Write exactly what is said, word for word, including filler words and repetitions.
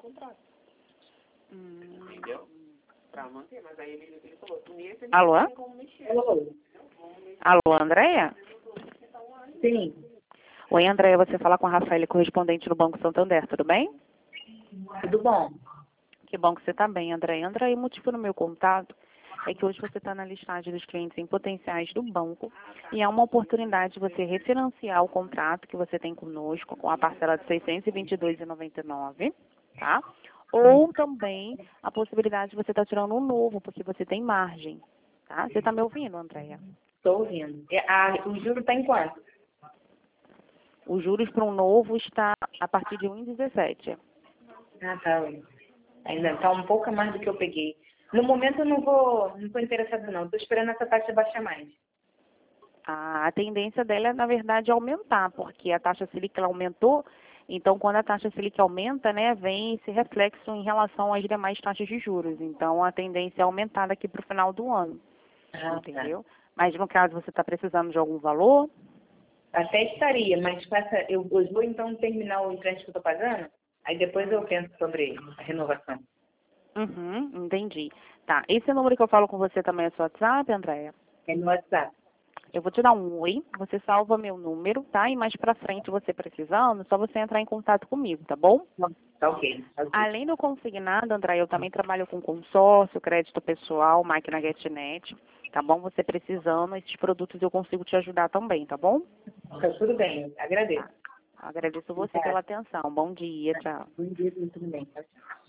contrato. Hum. Entendeu? Para manter, mas aí ele, ele falou, nesse Alô? não tem como mexer. Alô? Alô, Andréia? Sim. Oi, Andréia, você fala com a Rafaela, correspondente do Banco Santander, tudo bem? Tudo bom? Que bom que você está bem, Andréia. Andréia, o motivo do meu contato é que hoje você está na listagem dos clientes em potenciais do banco e é uma oportunidade de você refinanciar o contrato que você tem conosco com a parcela de seiscentos e vinte e dois reais e noventa e nove centavos, tá? Ou também a possibilidade de você estar tirando um novo, porque você tem margem, tá? Você está me ouvindo, Andréia? Estou ouvindo. E a- o juro está em quanto? Os juros para um novo está a partir de um vírgula dezessete. Ah, tá. Ainda está um pouco a mais do que eu peguei. No momento eu não vou, não estou interessada não. Estou esperando essa taxa baixar mais. A tendência dela é, na verdade, aumentar, porque a taxa Selic ela aumentou, então quando a taxa Selic aumenta, né, vem esse reflexo em relação às demais taxas de juros. Então a tendência é aumentar daqui para o final do ano, Ah, entendeu? Mas no caso você está precisando de algum valor? tá. Até estaria, mas com essa, eu, eu vou então terminar o empréstimo que eu estou pagando, aí depois eu penso sobre a renovação. Uhum, entendi. Tá, esse número que eu falo com você também é seu WhatsApp, Andréia? É no WhatsApp. Eu vou te dar um oi, você salva meu número, tá? E mais pra frente, você precisando, só você entrar em contato comigo, tá bom? Tá ok. Tá ok. Além do consignado, André, eu também trabalho com consórcio, crédito pessoal, máquina GetNet, tá bom? Você precisando, esses produtos eu consigo te ajudar também, tá bom? Tá tudo bem. Agradeço. Agradeço você pela atenção. Bom dia, tchau. Bom dia, tudo bem. Tchau, tchau.